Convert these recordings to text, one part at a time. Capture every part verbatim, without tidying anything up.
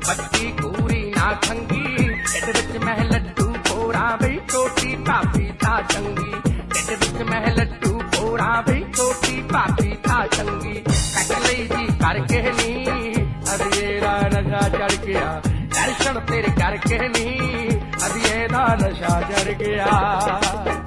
ਬੱਤੀ ਕੂਰੀ ਨਾ ਖੰਗੀ ਢਿੱਡ ਵਿੱਚ ਮਹਿ ਲੱਡੂ ਪੋਰਾ ਬਈ ਛੋਟੀ ਭਾਬੀ ਤਾਂ ਚੰਗੀ ਢਿੱਡ ਵਿੱਚ ਮਹਿ ਲੱਡੂ ਪੋਰਾ ਬਈ ਛੋਟੀ ਭਾਬੀ ਤਾਂ ਚੰਗੀ ਕੱਟ ਲਈ ਜੀ ਕਰਕੇ ਨੀ ਅਧੀਏ ਦਾ ਨਸ਼ਾ ਚੜ ਗਿਆ ਦਰਸ਼ਨ ਤੇਰੇ ਕਰਕੇ ਨੀ ਅਧੀਏ ਦਾ ਨਸ਼ਾ ਚੜ ਗਿਆ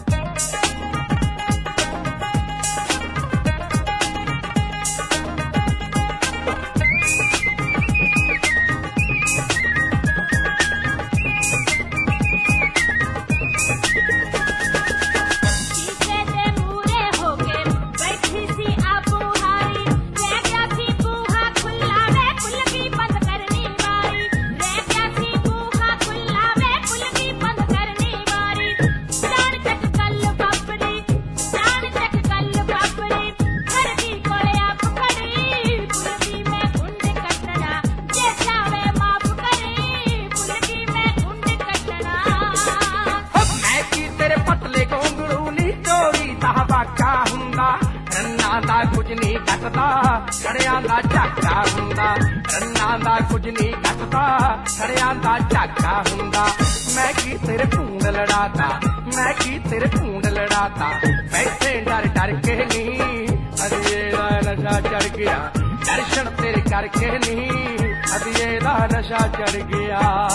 ਰੰਨਾਂ ਦਾ ਕੁਝ ਨਹੀਂ ਕੱਟਦਾ ਛੜਿਆਂ ਦਾ ਝਾਕਾ ਹੁੰਦਾ ਰੰਨਾਂ ਦਾ ਕੁਝ ਨਹੀਂ ਕੱਟਦਾ ਛੜਿਆਂ ਦਾ ਝਾਕਾ ਹੁੰਦਾ ਮੈਂ ਕੀ ਤੇਰੇ ਭੂੰਡ ਲੜਾਤਾ ਮੈਂ ਕੀ ਤੇਰੇ ਭੂੰਡ ਲੜਾਤਾ ਬੈਠੇ ਡਰ ਡਰ ਕੇ ਨਹੀਂ ਅਧੀਏ ਦਾ ਨਸ਼ਾ ਚੜ ਗਿਆ ਦਰਸ਼ਨ ਤੇਰੇ ਕਰਕੇ ਨਹੀਂ ਅਧੀਏ ਦਾ ਨਸ਼ਾ ਚੜ ਗਿਆ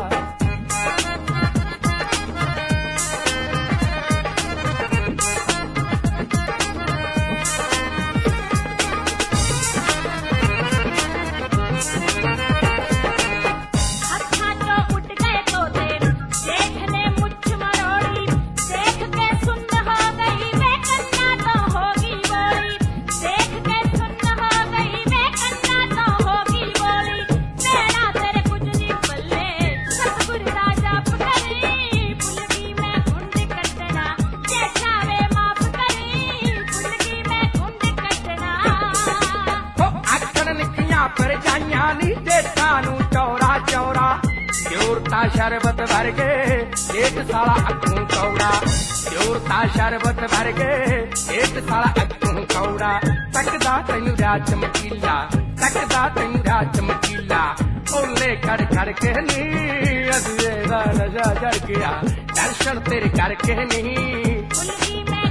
ਪਰਜਾਈਆਂ ਨੀ ਜੇਠਾਂ ਨੂੰ ਚੌਰਾ ਚੌਰਾ ਜ਼ੋਰਤਾ ਸ਼ਰਬਤ ਵਰਗੇ ਜੇਠ ਸਾਲਾ ਅੱਖੋਂ ਕੌੜਾ ਜ਼ੋਰਤਾ ਸ਼ਰਬਤ ਵਰਗੇ ਜੇਠ ਸਾਲਾ ਅੱਖੋਂ ਕੌੜਾ ਤੱਕਦਾ ਤੈਨੂੰ ਰਾਜ ਚਮਕੀਲਾ ਤੱਕਦਾ ਤੈਨੂੰ ਰਾਜ ਚਮਕੀਲਾ ਓਲੇ ਖੜ ਖੜ ਕੇ ਨੀ ਅਧੀਏ ਦਾ ਨਸ਼ਾ ਚੜ ਗਿਆ ਦਰਸ਼ਨ ਤੇਰੇ ਕਰਕੇ ਨਹੀਂ